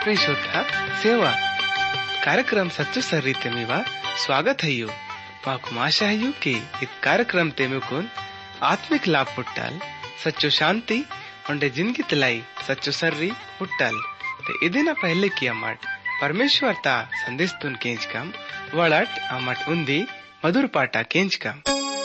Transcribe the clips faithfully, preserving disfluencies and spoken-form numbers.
आत्मीय श्रोता सेवा कार्यक्रम सच्चो सर्रीते मीवा स्वागत है यू माकु आशा है यू कि इस कार्यक्रम ते मेकुन आत्मिक लाभ पुट्टाल सच्चो शांति उंडे जिंदगी तलाई सच्चो सर्री पुट्टाल ते इदिना पहले किया मट परमेश्वर ता संदेश तुन केंच कम वड़ट अमट उंदी मधुर पाटा केंच कम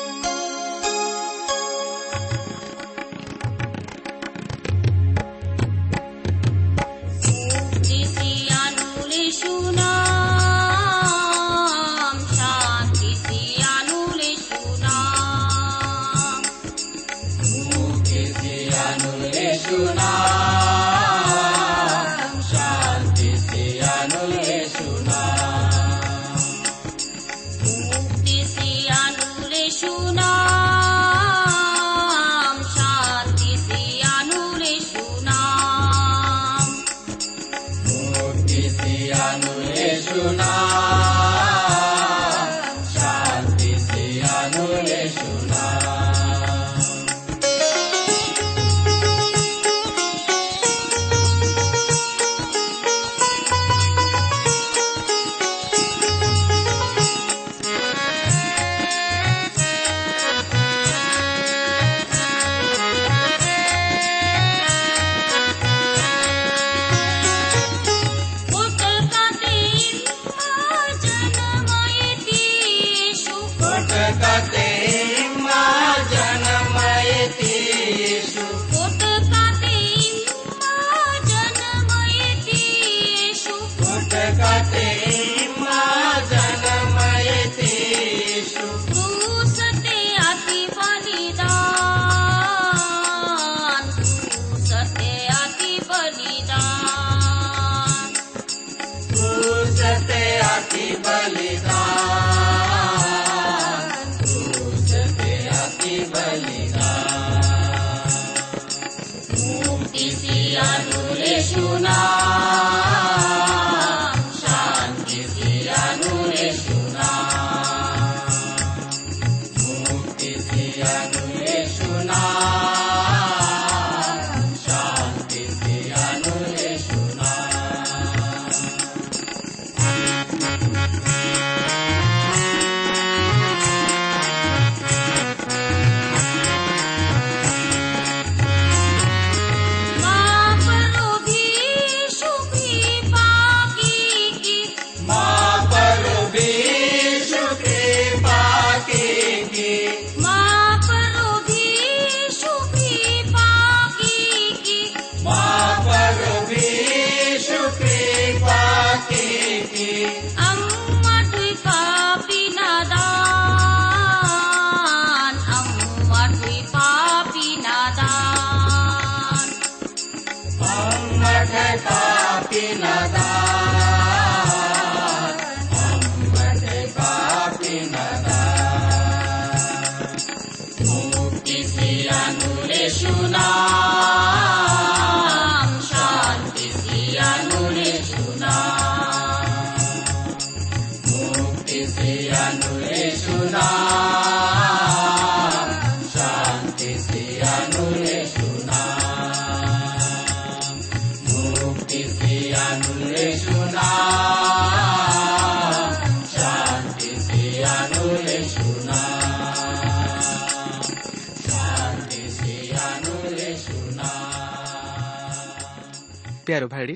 प्यारो भाईडी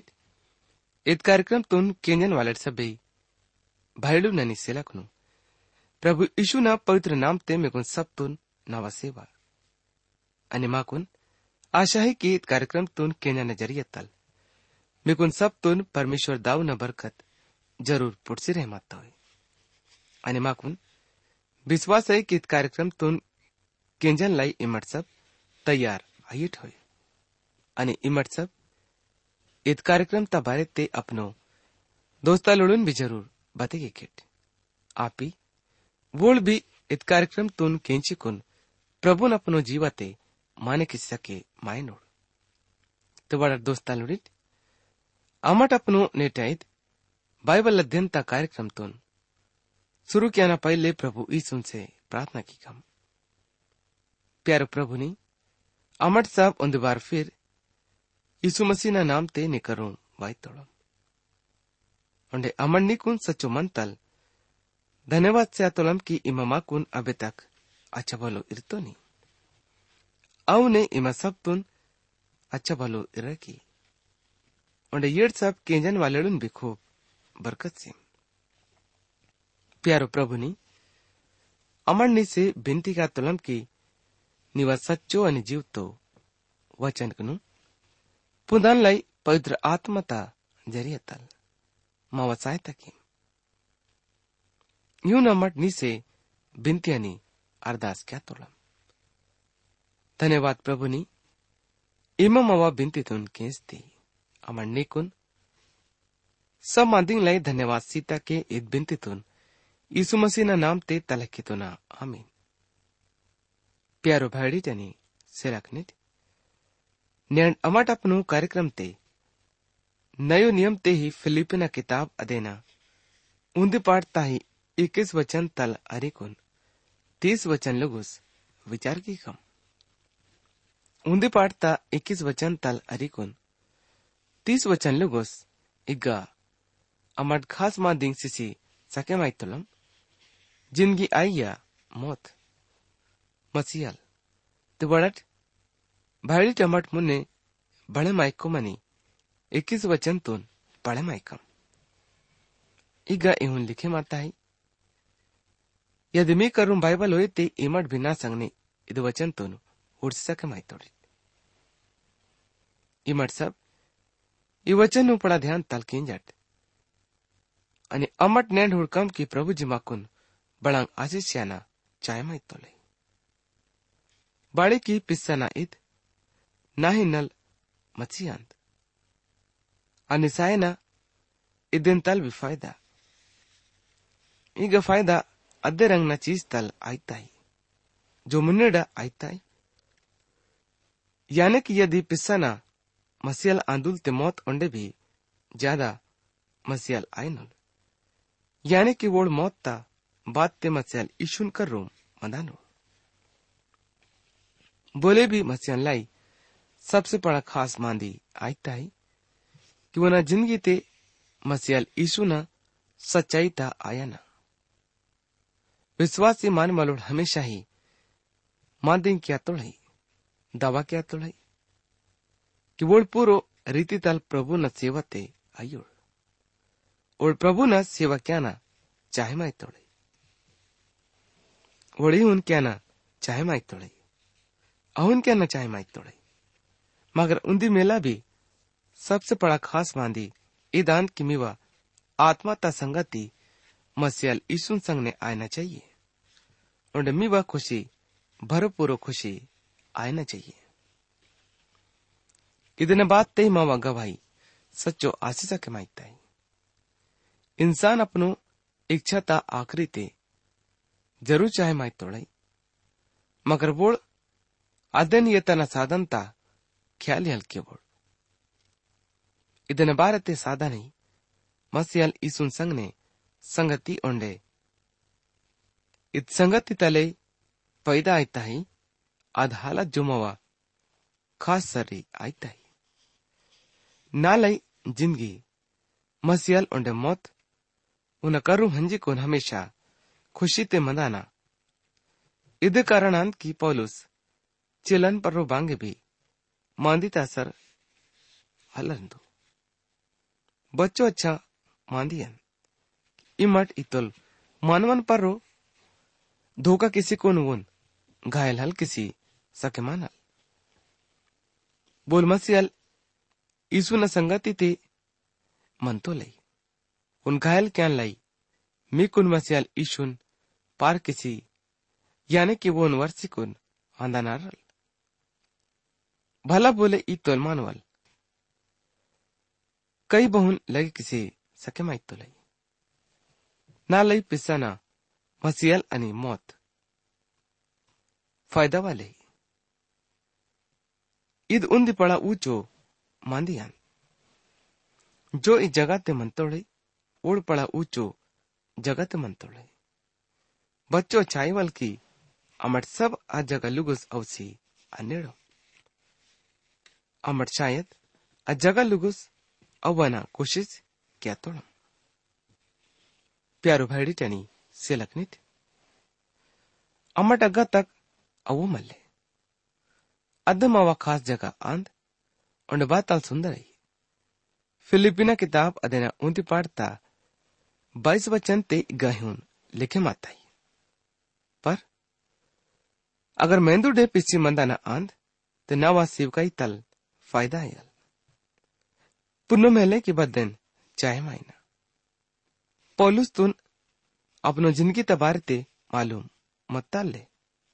इत कार्यक्रम तुन केंजन वालट सभी भाईडू ननी सेलकनु प्रभु यीशु ना पवित्र नाम ते मेकुन सब तुन नवा सेवा अनि माकुन आशा है कि इत कार्यक्रम तुन केंजन नजरिया तल मेकुन सब तुन परमेश्वर दाव न बरकत जरूर पुटसी रहमत होय अनि माकुन विश्वास है कि इत कार्यक्रम तुन केंजन लाई इमट सब तैयार आयट होय अनि इमट सब इत कार्यक्रम तबारे ते अपनो दोस्ता लोड़न भी जरूर बतेगे किट आपी वोल भी इत कार्यक्रम तुन केंची कुन प्रभु न अपनो जीवते माने किस सके माय नोड़ तो बड़ा दोस्ता लोड़ित अमट अपनो नेटाइत बाइबल अध्ययन ता कार्यक्रम तुन शुरू किया ना पहले प्रभु यीशु से प्रार्थना की कम प्यारो प्रभु ने अमट साहब उन बार फिर यीशु मसीह ना नाम ते निकरूं वाई तोड़म उन्हें अमन कुन सच्चो मन तल धन्यवाद से अतोलम की इमामा कुन अबे तक अच्छा भलो इरतो नहीं अवने इमा सब तुन अच्छा भलो इर की उन्हें ये सब केंजन वालेडुन भी खूब बरकत से प्यारो प्रभु नी अमरनी से बिनती का तुलम की निवा सच्चो अनि जीवतो वचन कनु पुदान लाई पवित्र आत्मता जरिए तल मावसाय तकी यूं नमट नी से बिनती अनि अरदास क्या तुलम धन्यवाद प्रभु नी इमा मवा बिनती तुन केस थी अमर निकुन सब मादिंग लाई धन्यवाद सीता के इत बिनती तुन यीशु मसीह ना नाम ते तलकी तो ना आमीन प्यारो भाड़ी जनी सिरकनित न्याण अमट अपनो कार्यक्रम ते नयो नियम ते ही फिलिपिना किताब अदेना उन्दी पाठता ही इक्कीस वचन तल अरिकुन तीस वचन लगुस विचार की कम उन्दी पाठता इक्कीस वचन तल अरिकुन तीस वचन लगुस इग्गा अमट खास मा दिंग सिसी सके माई तुलम जिंदगी आइया मौत मसीहल तो बड़ट भाड़ी टमट मुन्ने बड़े माइक को मनी इक्कीस वचन तुन बड़े माइकम इगा इहुन लिखे माता है यदि मैं करूं बाइबल होए ते इमट बिना संगने इद वचन तुन उड़ सके माई तोड़ी इमट सब इ वचन नु पड़ा ध्यान तलकीन जट अनि अमट नेंड हुड़कम की प्रभु जी माकुन बड़ांग आशीष याना चाय माई तोले बाड़ी की पिस्सा ना इत ना ही नल मच्छियांत अनिसाय ना इदिन तल भी फायदा इग फायदा अद्दे रंग ना चीज तल आयता ही जो मुन्नेडा आयता ही यानी कि यदि पिस्सा ना मसियल आंदुल ते मौत ओंडे भी ज्यादा मसियल आयनुल यानी कि वोड़ मौत ता बात ते मसियल इशुन कर रोम मदानो बोले भी मसियल लाई सबसे बड़ा खास मांदी आयता है कि वो ना जिंदगी ते मसियल ईशु ना सच्चाई ता आया ना विश्वासी मान मलोड हमेशा ही मांदी क्या तोड़ई दवा क्या तोड़ई कि वो पूरो रीति तल प्रभु न सेवा ते आयुड़ और प्रभु न सेवा क्या ना चाहे माई तोड़ई वड़ी उन क्या ना चाहे माई तोड़ई अहुन क्या ना चाहे माई तोड़ई मगर उन्दी मेला भी सबसे बड़ा खास मांदी ईदान की मीवा आत्मा ता संगति मसियल ईसुन संग ने आना चाहिए और मीवा खुशी भरपूरो खुशी आना चाहिए इतने बात ते मावा गवाही सच्चो आशीष के माइकता है इंसान अपनो इच्छा ता आखरी ते जरूर चाहे माई तोड़ई मगर बोल अदन ये तना साधन ता ख्याल हल्के बोल इतने बार ते साधा नहीं मसियल ईसुन संग ने संगति ओंडे इत संगति तले पैदा आयता ही आधाला जुमवा खास सरी आयता ही नालई जिंदगी मसियल ओंडे मौत उन करू हंजी को हमेशा खुशी ते मदाना इद कारणंत की पौलुस चिलन पर बांगे भी मांदिता सर हलंदु बच्चो अच्छा मांदियन इमट इतुल मानवन पर रो धोखा किसी को नुवन घायल हल किसी सके मानल बोल मसियल ईसु न संगति ते मन तो लई उन घायल क्या लाई मी कुन मसियल ईशुन पार किसी यानी कि वो वर्षी कुन आंदा नारल भला बोले ई तोल मानवल कई बहुन लगे किसी सके माई तो लई ना लई पिसाना मसियल अनि मौत फायदा वाले ईद उन्दी पड़ा ऊंचो मांदियान जो इस जगह ते मन तोड़े ओढ़ पड़ा ऊंचो जगह ते मन तोड़े बच्चों चाईवल की अमट सब आ जगह लुगुस अवसी अनेड़ो अमट शायद आ जगह लुगुस अवना कोशिश क्या तोड़म प्यारो भाईडी टनी सेलकनित अम्मट अग्गा तक अवो मल्ले अदम अवा खास जगह आंद और बाताल सुंदर है फिलिपिना किताब अदेना उन्ती पाड़ता बाईस वचन ते गाहून लिखे माता ही पर अगर मेंदू डे पिछी मंदा न आंद ते नवा सिवकाई तल फायदा है पुन्नो मेले की बदन चाहे मायना पौलुस तुन अपनो जिंदगी तबारे ते मालूम मत्ताल ले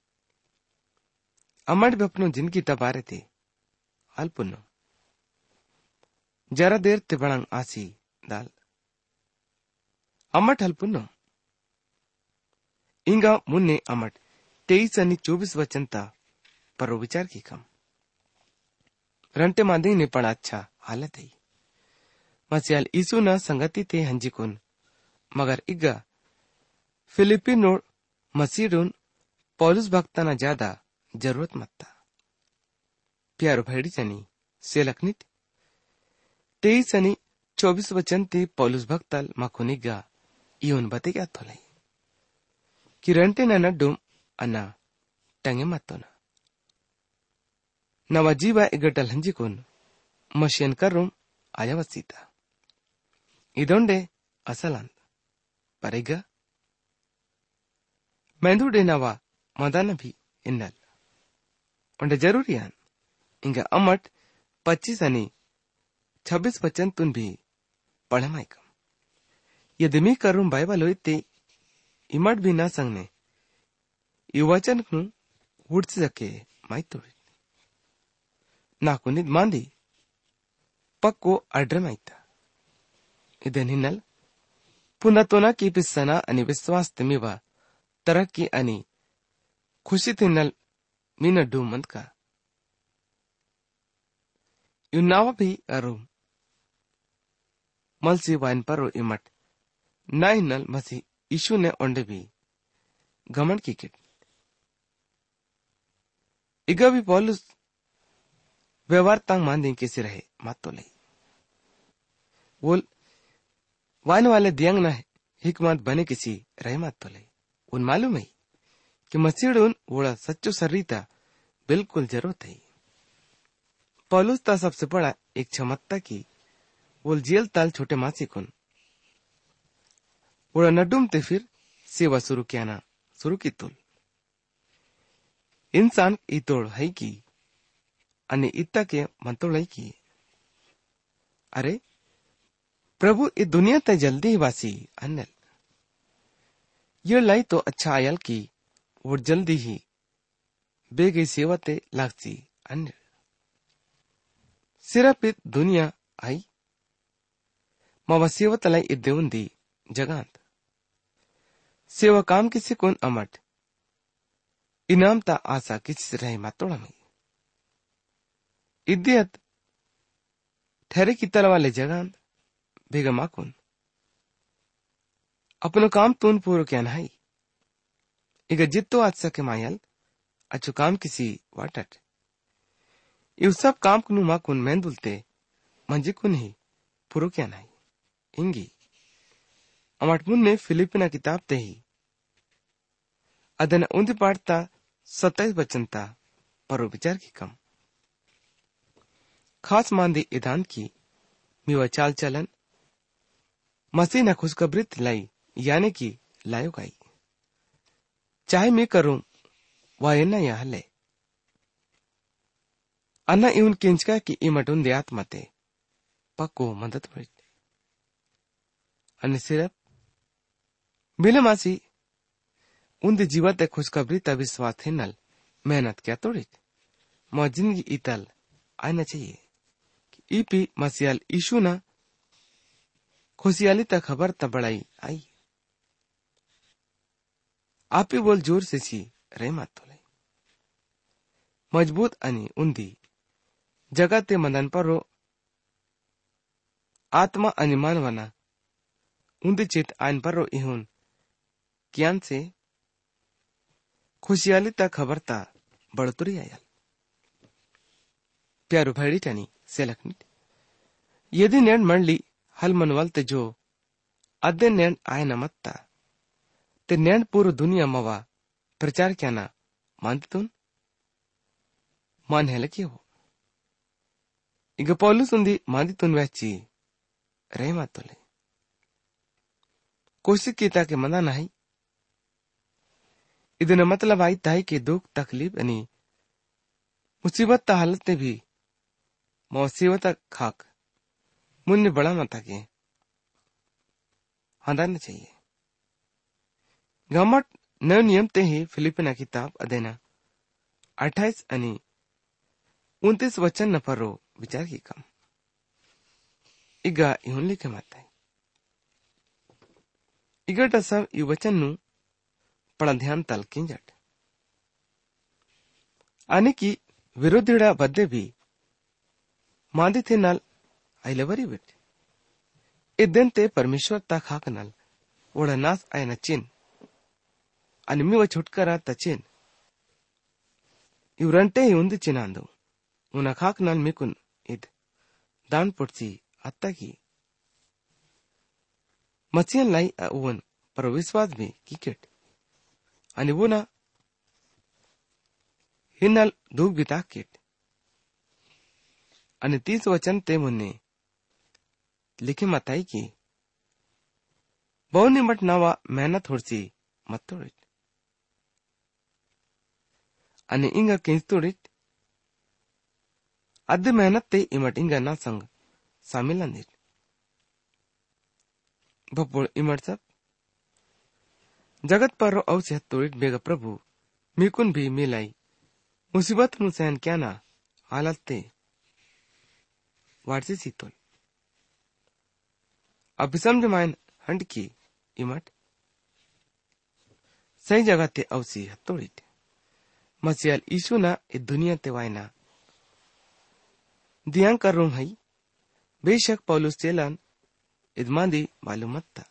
अमर भी अपनो जिंदगी तबारे ते हाल पुन्नो जरा देर ते बड़ंग आसी दाल अमट हल पुन्नो इंगा मुन्ने अमट तेईस आणि चौबीस वचनता पर विचार की कम रंटे मांदी ने पण अच्छा हालत है मसियाल ईसु ना संगति थे हंजिकुन मगर इग्गा फिलिपिनो मसीडून पौलुस भक्ता ना ज्यादा जरूरत मत्ता प्यारो भाईडी चनी सेलकनित तेईस आणि चौबीस वचन ते पौलुस भक्तल मखुनिगा इवन बते क्या थोलाई कि रंटे ना नड्डुम अन्ना टंगे मत्तो ना नवाजीबा इगटल हंजिकुन मशीन करूम आया वसीता इदोंडे असलांद परेगा मेंदुडे नवा मदान भी इन्नल उंडे जरूरियान इंगा अमट पच्चीस आणि छब्बीस वचन तुन भी पढ़माइकम यदि मी करूं बाइबल होते इमट भी ना संगने ये वचन नु उड़ सके माई तोड़ी ना कुनिद मांदी पक्को अड्र माइता इधन हिन्नल पुन्हा तोना की पिस्सना आणि विश्वास तमीवा तरक्की आणि खुशी तिन्नल मीना डूमंत का युनावा भी अरुम मलसी वाइन परो इमट ना हिन्नल मसी ईशु ने ओंडे भी घमंड की किट इगा भी पौलुस व्यवहार तंग मांदी किसी रहे मत तो ले बोल वाइन वाले दियंग ना हिकमत बने किसी रहे मत तो ले उन मालूम है कि मसीडून वोड़ा सच्चो सर्रीता बिल्कुल जरूरत है पौलुस ता सबसे बड़ा एक क्षमता की वो जेल ताल छोटे मासी कुन वोड़ा नडुम ते फिर सेवा शुरू किया ना शुरू की तुल इंसान इतोड़ है की अन्य इत्ता के मंतोड़ है की अरे प्रभु इस दुनिया ते जल्दी ही वासी अन्नल ये लाई तो अच्छा आयल की वो जल्दी ही बेगे सेवा ते लागसी अन्नल सिर्फ इत दुनिया आई मावा सेवा तलाई इद्देवन दी जगांत सेवा काम किसी कोन अमट इनाम ता आशा किसी से रहे मातोड़ा में इद्दियत ठहरे की तरह वाले जगांत बेगा माकुन अपनो काम तून पूरो क्या नहीं इगा जित्तो आज सके मायल अच्छो काम किसी वाटट इव सब काम कुनु माकुन मेंदुलते मंजी कुन ही पूरो क्या नहीं इंगी अमट मुन्ने फिलिपिना किताब ते ही अदन उन्दी पाड़ता सत्ताईस बचनता परो विचार की कम खास मांदी इदान की मीवा चाल चलन मसीह ने खुशखबरीत लाई यानी कि लायो गाई चाहे मैं करूं वह ना यह ले अन्ना इवन किंचका की इमटुन दियात मते पक्को मदद पड़ी अन्य सिर्फ बिले मासी उन्दी जीवत खुशखबरी विश्वास थे नल मेहनत क्या तोड़ी मौ जिंदगी इतल आना चाहिए कि ईपी मसियाल ईशु ना खुशियाली तक खबर तब बड़ाई आई आप ही बोल जोर से सी रे मत तोले मजबूत अनि उन्दी जगह ते मदन परो आत्मा अनि मानवना उन्दी चित आइन परो इहुन ज्ञान से खुशियाली तक खबर ता बड़तुरी आयल प्यारो भाईडी टनी सेलकनिट यदि नेड मंडली हल मनवलते जो अद्दे नैंड आय न मत्ता ते नैंड पूर्व दुनिया मवा प्रचार क्या ना मानतुन मान है लकी हो इग पौलुस उंदी मांदितुन वैची रहे मातोले कोशिश कीता के मना नहीं इदने मतलब आई ताई के दुख तकलीफ अनि मुसीबत ता हालत ने भी मुसीबत खाक मुन्ने बड़ा मता के हंदाने चाहिए गमट नव नियम ते ही फिलिपिना किताब अदेना अट्ठाईस अनि उनतीस वचन न परो विचार की कम इगा इहुन लिखे माता है इगट सब यु वचन नु पड़ा ध्यान तल किंजट आने की विरोधिड़ा बद्दे भी मांदी थे नल आइलवरी बिट इदन ते परमेश्वर ता खाक नल ओड़ा नास आय न चिन अनि मी व छुटकारा तचिन इवरंटे ही उंदी चिनांदो उना खाक नल मिकुन इद दान पुटसी अत्ता की मचियन लाई अवन पर विश्वास भी किकेट अनि वो ना हिन्नल दूग बिता किट अनि तीस वचन ते मुन्ने लिखे मताई की बहुनी मट नवा मेहनत होड़सी मत्तोड़िट अनि इंगा किंस्तोड़िट अद्द मेहनत ते इमट इंगा ना संग शामिल अंदिट बपोड़ इमट सब जगत पर औ से हत्तोड़िट बेगा प्रभु मिकुन भी मिलाई मुसीबत नु सहन क्या ना हालत ते वाटसी सीतोल अब समझ मायन हंड की इमट सही जगह ते औसी हत्तोड़िट मसियल ईशु ना इ दुनिया ते वायना दियांग कर रूम हई बेशक पौलुस चेलन इदमांदी मालूमत था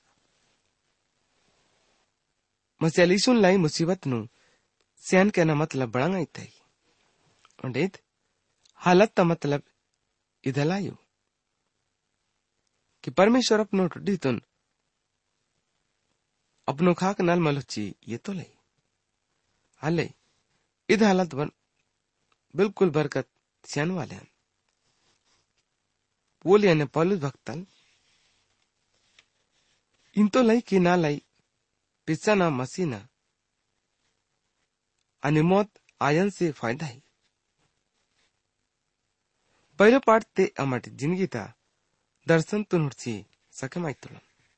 मसियल ईशु लाई मुसीबत नु सहन करना मतलब बड़ा ही था उन्हें हालत ता मतलब इधलायु कि परमेश्वर अपनो टुडी तुन अपनो खाक नल मलुची ये तो ले हाले इध हालत बन बिल्कुल बरकत सियान वाले हैं बोलिया ने पौलुस भक्तल इन तो लाई की ना लाई पिस्सा ना मसीना अनि मौत आयन से फायदा है पहले पार्ट ते अमट जिंदगी ता दर्शन तुन हुड़सी सके माइतुलम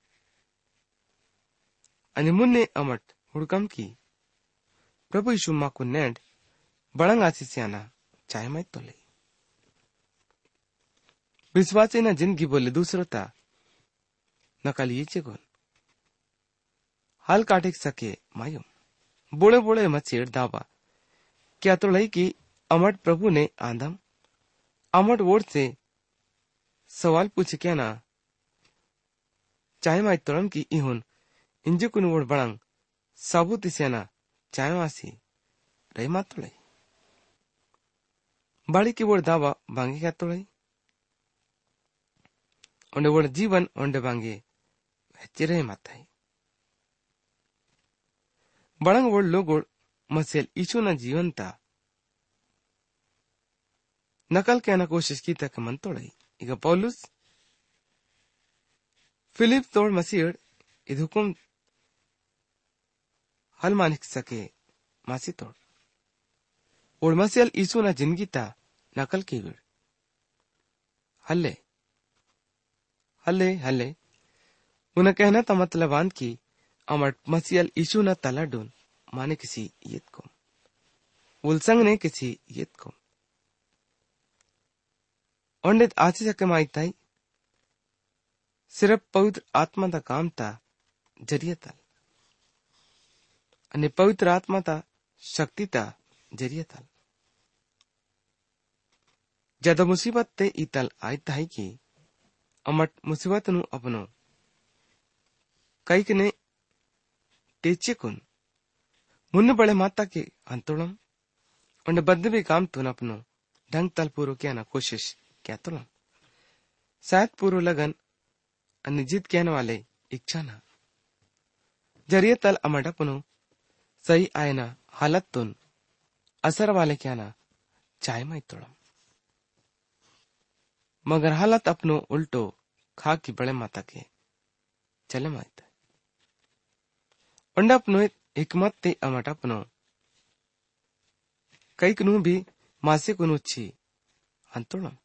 अनि मुन्ने अमट हुड़कम की प्रभु यीशु मा को नेड बड़ंग आसी सियाना चाहे माइतुले विश्वासी ना जिंदगी बोले दूसरों ता नकल ये चेगोन हाल काटे सके मायूम बोले बोले मत छेड़ दावा क्या तो लई की अमट प्रभु ने आंधम अमट वोट से सवाल पूछे क्या ना चाहे माई तुरम की इहुन इंजे कुन वोट बड़ंग साबुत सेना चाहे वासी रही मात तो लई बाड़ी की वोट दावा बांगे क्या तो लई उन्हें वोट जीवन उन्हें बांगे चिरे माता है बड़ंग वोट लोगों मसेल ईशु ना जीवन ता नकल कहना कोशिश की तक मन तोड़ई इगा पौलुस फिलिप तोड़ मसीह इध हुकुम हल मानिक सके मासी तोड़ और मसीह ईसु ना जिंदगी ता नकल की विड़ हल्ले हल्ले हल्ले उन्हें कहना था मतलब आंद की अमर मसीह ईसु ना तला डून माने किसी येत को उलसंग ने किसी येत को औंडेत आची सके माई ताई सिर्फ पवित्र आत्मा दा काम ता जरिए तल अने पवित्र आत्मा ता शक्ति ता जरिए तल जद मुसीबत ते इतल आई ताई की अमट मुसीबत नु अपनो कई ने तेचे कुन मुन्न बड़े माता के अंतुलम उन्हें बद्ध भी काम तुन अपनो ढंग तल पूरो क्या ना कोशिश क्या तुलम शायद पूरो लगन अन्य जीत कहने वाले इच्छा ना जरिए तल अमडपनो सही आयना हालत तुन असर वाले क्या ना चाय मई तोड़म मगर हालत अपनो उल्टो खा की बड़े माता के चले माइत उंडपनो हिकमत ते अमटपनो कई कनु भी मासे कुनु छी अंतोड़म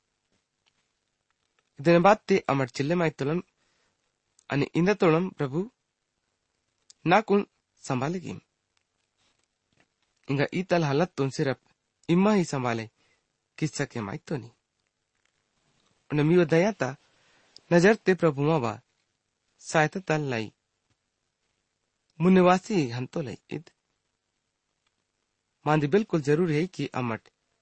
ಇದನ್ನ ಬಾತ್ತೆ ಅಮಟ್ ಚಿಲ್ಲೆ ಮಾಯ್ತೊಳಂ ಅನಿ ಇಂದ ತೋಳಂ ಪ್ರಭು ನಾಕುನ್ ಸಂಭಾಲೆಗಿಂ इंगा ई तल हालत तुन सिर्फ इम्मा ही संभाले किस्सा के माइतो नी उन्हें मी दया ता नजर ते प्रभु मावा सायता तल लाई मुनिवासी हंतो लाई इद मांदी बिल्कुल जरूर है कि अमट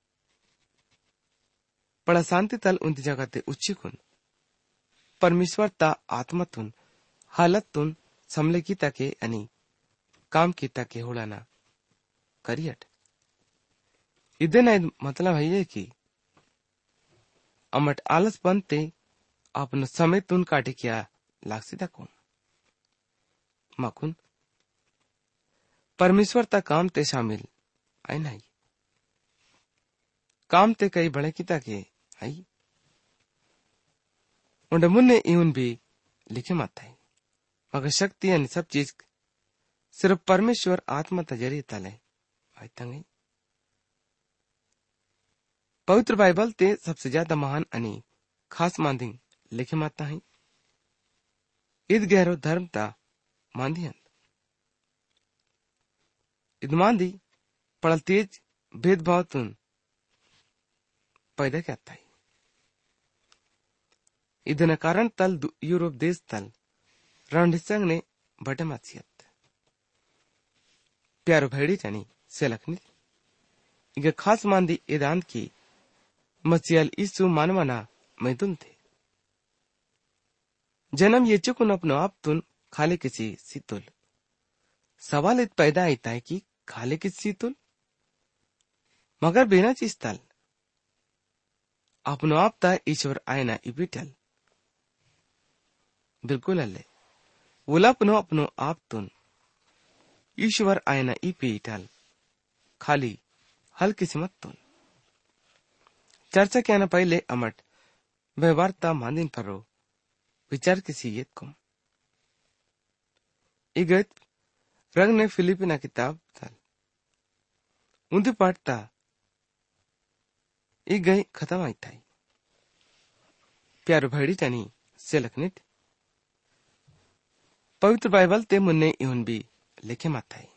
पड़ा शांति तल उन जगह ते उच्ची कुन परमेश्वर ता आत्मा तुन हालत तुन समले की ताके अनि काम की ताके होलाना करियट इदन मतलब है कि अमट आलस बनते अपनो समय तुन काटे क्या लागसीदा को मकुन परमेश्वर ता काम ते शामिल आई नहीं काम ते कई बड़े किता के आई उन्हें मुन्ने इवन भी लिखे मत है मगर शक्ति यानी सब चीज सिर्फ परमेश्वर आत्मा तजरी तले आई तंगे पवित्र बाइबल ते सबसे ज्यादा महान अनि खास मांदिंग लिखे माता है ईद गहरो धर्म ता मांदियन ईद मांदी पड़ल तेज भेदभाव तुन पैदा क्या था ಇದನ್ನ कारण तल यूरोप देश तल रणडिसंग ने बटे मासियत प्यारो भेड़ी जानी सेलखनी इगे खास मांदी एदांत की मसियल ईसु मानवना मैदुन थे जन्म ये चुकुन अपनो आप तुन खाले किसी सीतुल सवाल इत पैदा आईता है कि खाले किसी सीतुल मगर बिना चीज तल अपनो आप ता ईश्वर आयना इबिटल बिल्कुल अल्ले वोला अपनो अपनो आप तुन ईश्वर आयना ई पीटल खाली हल किस्मत तुन चर्चा क्या न पहले अमट व्यवहारता मांदिन परो विचार किसी येत को इगत रंग ने फिलिपिना किताब तल उन्दी पाठता एक गई खत्म आई था प्यारो भैडी जानी से लखनित पवित्र बाइबल ते मुन्ने इवन भी लिखे मत है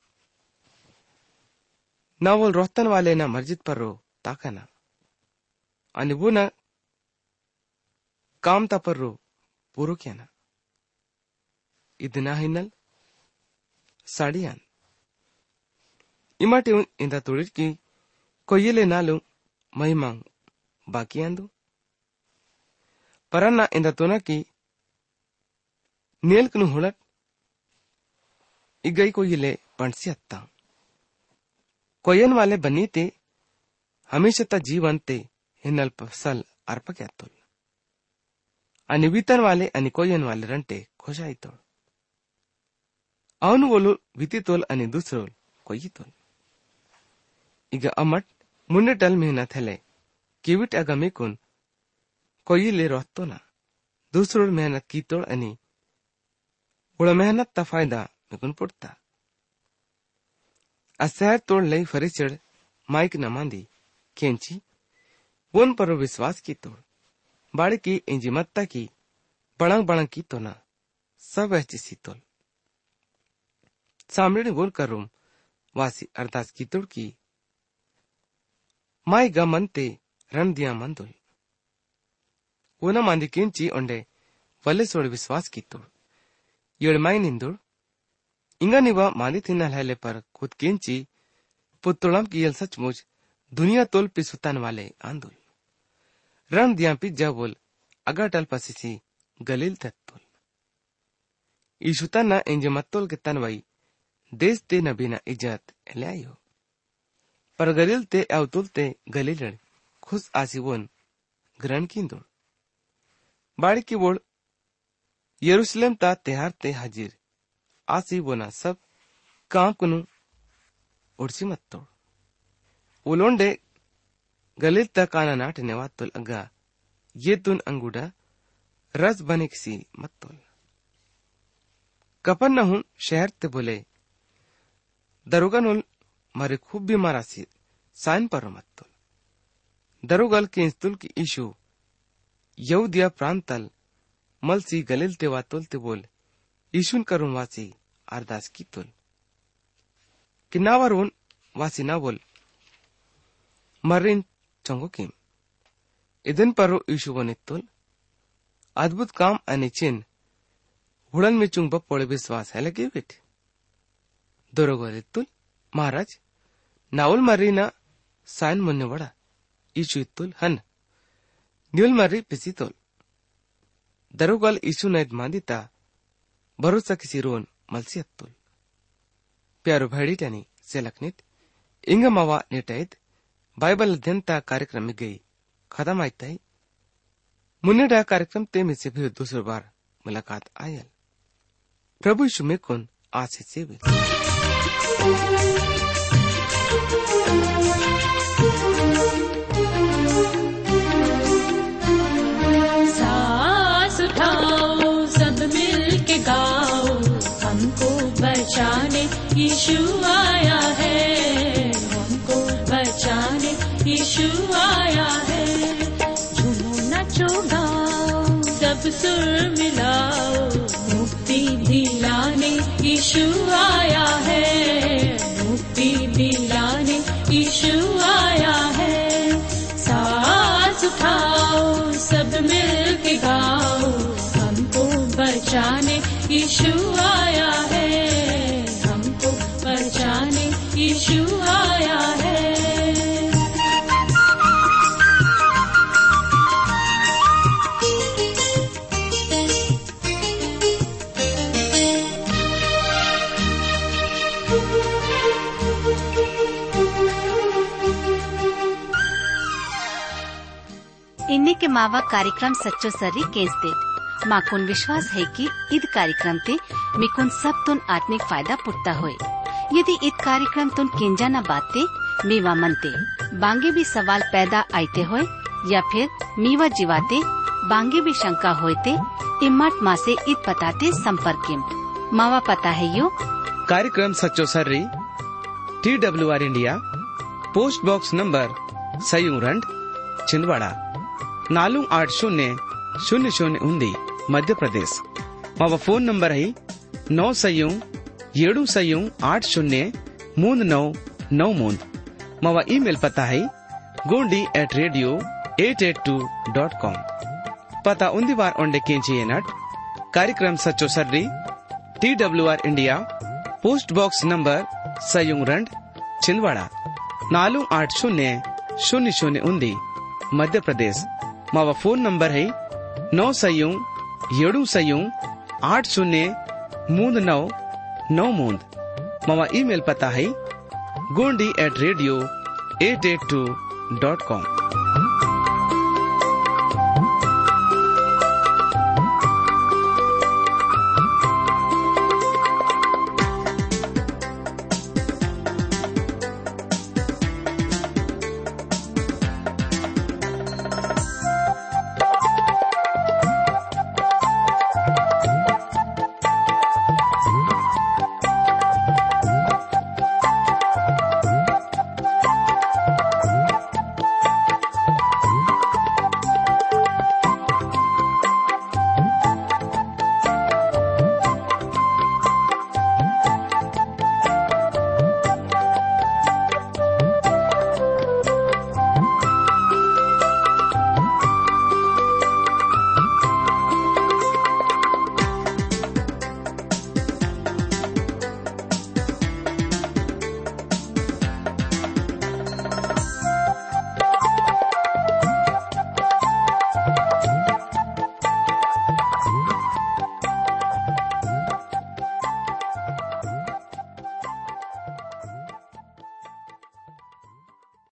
ना वो रोहतन वाले ना मस्जिद पर रो ताका ना अनि वो ना काम ता पर रो पूरो क्या ना इतना हिनल साड़ियान इमाटे इंदा तोड़िर की कोई ले ना लो मई मांग बाकी आंदो परन्ना इंदा तोना की नील कनु हुलट इगई को ये पंडसी हत्ता कोयन वाले बनी ते हमेशा ता जीवन ते हिनल फसल अर्प क्या तोल अनि वितन वाले अनि कोयन वाले रंटे खोशाई तोल అవును వాళ్ళు వితితోల్ అని दूसरोल कोई तोल इग अमट मुन्ने टल मेहनत हेले किविट अगमे कुन कोई ले रोहतो ना दूसरोल मेहनत की तोड़ अनि उड़ा मेहनत ता फायदा मेकुन पुड़ता असहर तोड़ लई फरिचड़ माइक न मांदी केंची वन पर विश्वास की तोड़ बाड़ी की इंजी मत्ता की बड़ंग बड़ंग की तो ना सब ऐसी सी तोल सामने बोल कर रूम वासी अरदास की तोड़ की माई गा मनते रन दिया मंदुल वो न मांदी केंची ओंडे वल्ले सोड़ विश्वास की तोड़ योड़ माई निंदुड़ इंगा निवा मांदी थी नलहले पर खुद केंची पुत्तुलम की यल सचमुच दुनिया तोल पिसुतान वाले आंदुल रन दिया पिज्जा बोल अगाटल पसिसी गलील तत्तुल ईशुता ना इंजे मत्तोल के तनवाई देश ते नबीना इज्जत लायो पर गलील ते अवतुल ते गलीलड़ खुश आसीवन ग्रहण कींदुल बाड़ी की बोल यरूशलेम ता त्यार ते हाजिर आसी बोना सब काम कुनु उड़सी मत तोड़ उलोंडे गलील तक आना नाट नेवा तुल अगा ये तुन अंगूडा रस बने किसी मत तोल कपन न हूं शहर ते बोले दरोगा नुल मारे खूब बीमार आसी साइन पर मत तोल दरोगल के इंस्तुल की इशू यहूदिया प्रांतल मलसी गलील ते वातुल ते बोल ईशुन करुण वासी अरदास की तुल किन्नावरून वासी ना बोल मर्रिन चंगो किम इदन परो ईशु वनितुल अद्भुत काम आणि चिन्ह हुडन में चुंग पोळे विश्वास है लगे बेट दरोगलितुल महाराज नाउल मर्रीना साइन मुन्ने वड़ा ईशु इतुल हन न्यूल मर्री पिसितोल दरोगल ईशु नैद मांदिता भरोसा किसी रोन मलसी अत्तुल प्यारो भाड़ी टनी से लखनित इंग मवा नेटाइद बाइबल अध्ययनता कार्यक्रम में गई खत्म आयताई मुन्नेडा कार्यक्रम ते में से भी दूसरी बार मुलाकात आयल प्रभु यीशु में कौन आशीष से वे सांस उठाओ सब मिल के गाओ हमको बचाने यीशु आया है हमको बचाने यीशु आया है झूमो नाचो गाओ सब सुर मिलाओ मुक्ति दिलाने यीशु आया है मुक्ति दिलाने यीशु आया है सांस उठाओ सब मिल के गाओ हमको बचाने यीशु आया है हमको बचाने यीशु आया है इन्हीं के मावा कार्यक्रम सच्चो सर्री केंसते माकुन विश्वास है कि ईद कार्यक्रम ते मिकुन सब तुन आत्मिक फायदा पुट्टा होए यदि ईद कार्यक्रम तुन केंजा न बाते मीवा मनते बांगे भी सवाल पैदा आते होए या फिर मीवा जीवाते बांगे भी शंका होते इम्मत माँ से ईद पताते संपर्क मावा पता है यो कार्यक्रम सच्चो सर्री T W R India post box number सयूरंड छिंदवाड़ा नालू आठ शून्य शून्य शून्य उन्दी मध्य प्रदेश मावा फोन नंबर है नौ सयू येडू सयू आठ शून्य मूंद नौ नौ मूंद मावा ईमेल पता है Gondi at radio at at two dot com पता उन्दी बार ओंडे केंची नट कार्यक्रम सच्चो सर्री T W R India post box number सयूरंड छिंदवाड़ा नालू आठ शून्य शून्य शून्य उन्दी मध्य प्रदेश मावा फोन नंबर है नौ सयू येडू सयू आठ शून्य मूंद नौ नौ मूंद मावा ईमेल पता है Gondi at radio at at two dot com.